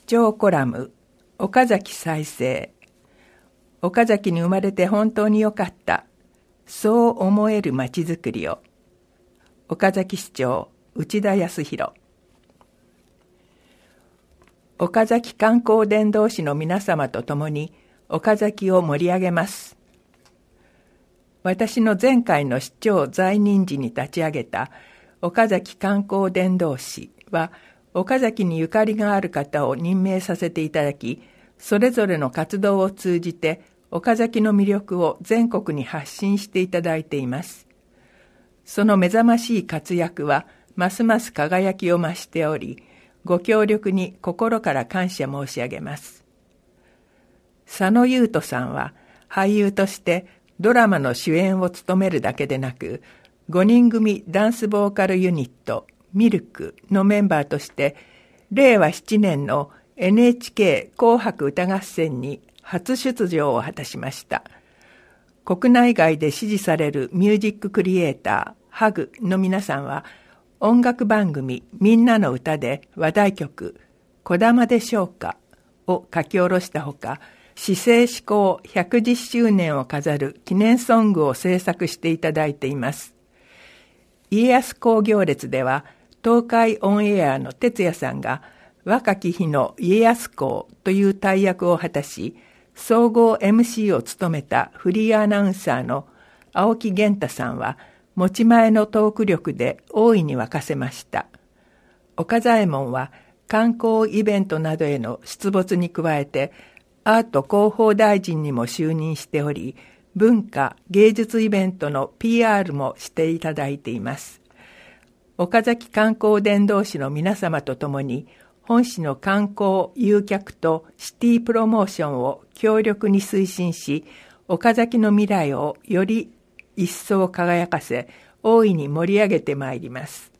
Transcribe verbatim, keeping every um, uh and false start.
張コラム、岡崎再生。岡崎に生まれて本当によかった。そう思えるまちづくりを。岡崎市長、内田康弘。岡崎観光伝道師の皆様と共に岡崎を盛り上げます。私の前回の市長在任時に立ち上げた岡崎観光伝道師は、岡崎にゆかりがある方を任命させていただき、それぞれの活動を通じて岡崎の魅力を全国に発信していただいています。その目覚ましい活躍はますます輝きを増しており、ご協力に心から感謝申し上げます。佐野優斗さんは俳優としてドラマの主演を務めるだけでなく、ごにん組ダンスボーカルユニットミルクのメンバーとしてれいわななねんの エヌエイチケー 紅白歌合戦に初出場を果たしました。国内外で支持されるミュージッククリエイターハグの皆さんは、音楽番組みんなの歌で話題曲こだまでしょうかを書き下ろしたほか、市政施行ひゃくじゅっしゅうねんを飾る記念ソングを制作していただいています。家康公行列では東海オンエアの哲也さんが若き日の家康公という大役を果たし、総合 エムシー を務めたフリーアナウンサーの青木源太さんは持ち前のトーク力で大いに沸かせました。岡左衛門は観光イベントなどへの出没に加えてアート広報大臣にも就任しており、文化芸術イベントの ピーアール もしていただいています。岡崎観光伝道師の皆様と共に本市の観光誘客とシティプロモーションを強力に推進し、岡崎の未来をより一層輝かせ、大いに盛り上げてまいります。